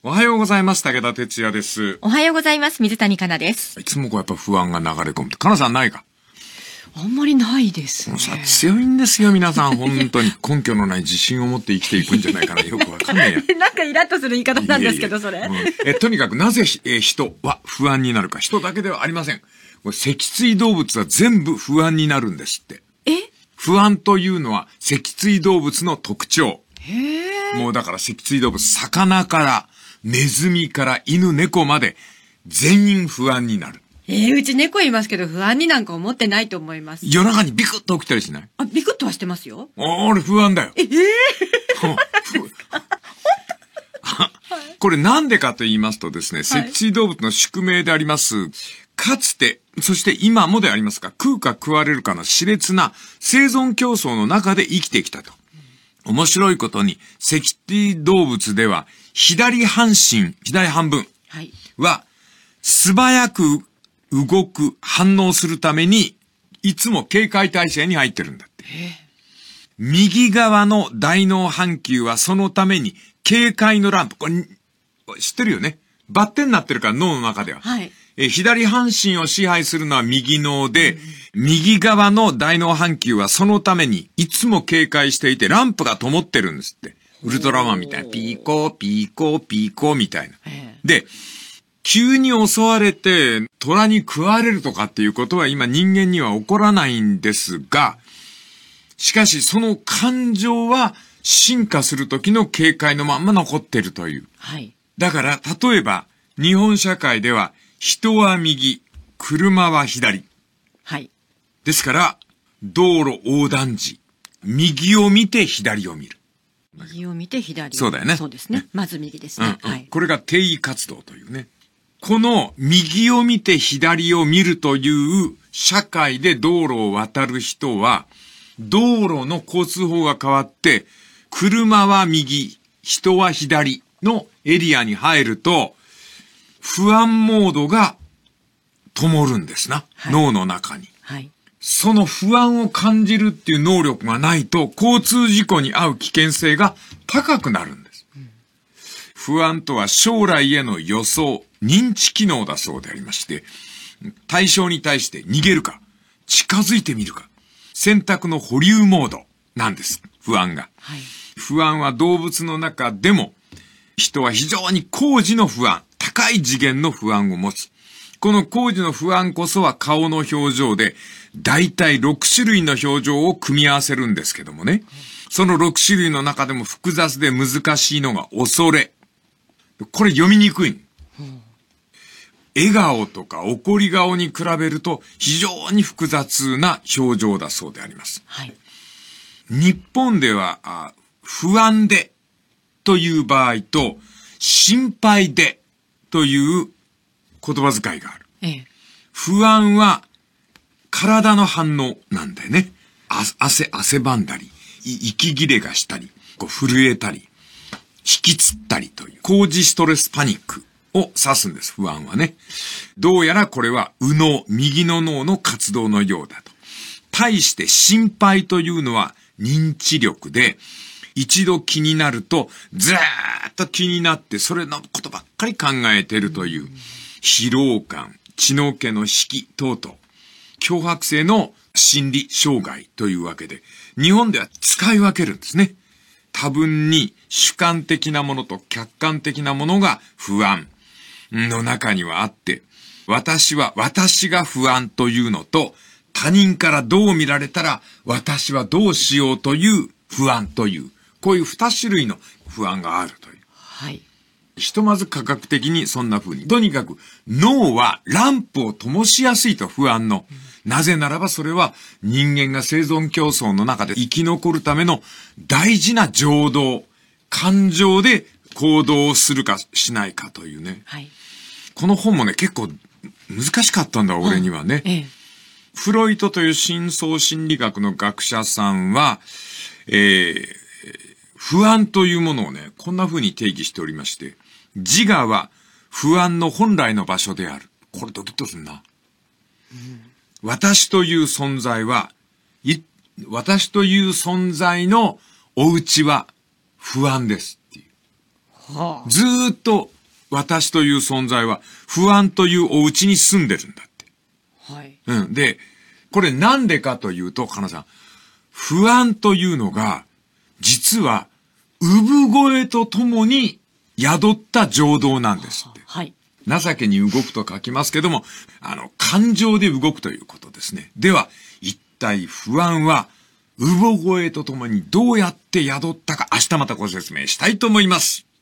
おはようございます。武田哲也です。 おはようございます。水谷香奈です。 いつもこうやっぱ不安が流れ込む。香奈さんないか？ あんまりないですね。 さ強いんですよ、皆さん。本当に根拠のない自信を持って生きていくんじゃないかな。よくわかんないや。 なんかイラッとする言い方なんですけど、それ。 とにかくなぜ、人は不安になるか。人だけではありません。これ脊椎動物は全部不安になるんですって。不安というのは脊椎動物の特徴。もうだから脊椎動物、魚からネズミから犬猫まで全員不安になる。 うち猫いますけど不安になんか思ってないと思います。 夜中にビクッと起きたりしない？ ビクッとはしてますよ。 俺不安だよ。これなんでかと言いますとですね、脊椎動物の宿命であります、かつて、そして今もでありますが、食うか食われるかの熾烈な生存競争の中で生きてきたと。面白いことに、脊椎動物では、左半身、左半分は、素早く動く、反応するために、いつも警戒態勢に入ってるんだって。右側の大脳半球はそのために、警戒のランプ、これ、知ってるよね。バッテンになってるから脳の中では。左半身を支配するのは右脳で、右側の大脳半球はそのためにいつも警戒していてランプが灯ってるんですって。ウルトラマンみたいな。ピーコー、ピーコー、ピーコーみたいな。で、急に襲われて虎に食われるとかっていうことは今人間には起こらないんですが、しかしその感情は進化する時の警戒のまんま残ってるという。だから例えば日本社会では人は右、車は左。ですから、道路横断時、右を見て左を見る。 右を見て左を見る。 そうだよね。 そうですね。まず右ですね。 これが定位活動というね。この右を見て左を見るという社会で道路を渡る人は、道路の交通法が変わって、車は右、人は左のエリアに入ると、不安モードが灯るんですな。脳の中に。その不安を感じるっていう能力がないと、交通事故に遭う危険性が高くなるんです。不安とは将来への予想、認知機能だそうでありまして、対象に対して逃げるか、近づいてみるか、選択の保留モードなんです。不安が。不安は動物の中でも、人は非常に高次の不安、高い次元の不安を持つ。この高次の不安こそは顔の表情で、だいたい6種類の表情を組み合わせるんですけどもね。その6種類の中でも複雑で難しいのが恐れ。これ読みにくい。笑顔とか怒り顔に比べると非常に複雑な表情だそうであります。日本では不安でという場合と心配でという言葉遣いがある。不安は体の反応なんだよね。汗ばんだり、息切れがしたり、震えたり、引きつったりという、高次ストレスパニックを指すんです、不安はね。どうやらこれは右脳、右の脳の活動のようだと。対して心配というのは認知力で、一度気になると、ずーっと気になって、それのことばっかり考えているという、疲労感、血の気の引き等々、強迫性の心理障害というわけで、日本では使い分けるんですね。多分に主観的なものと客観的なものが不安の中にはあって、私が不安というのと、他人からどう見られたら私はどうしようという不安という、こういう2種類の不安があるという。ひとまず科学的にそんな風に。とにかく脳はランプを灯しやすいと、不安の。なぜならばそれは人間が生存競争の中で生き残るための大事な情動、感情で行動をするかしないかというね。この本もね、結構難しかったんだ、俺にはね。フロイトという深層心理学の学者さんは、不安というものをね、こんな風に定義しておりまして、自我は不安の本来の場所である。これドキッとすんな。私という存在は、私という存在のお家は不安ですっていう。 はずーっと私という存在は不安というお家に住んでるんだって。 あ。はい。 で、これなんでかというと、かなさん、不安というのが、実は、産声とともに宿った情動なんですって。 はい。 情けに動くと書きますけども、感情で動くということですね。では、一体不安は、産声とともにどうやって宿ったか、明日またご説明したいと思います。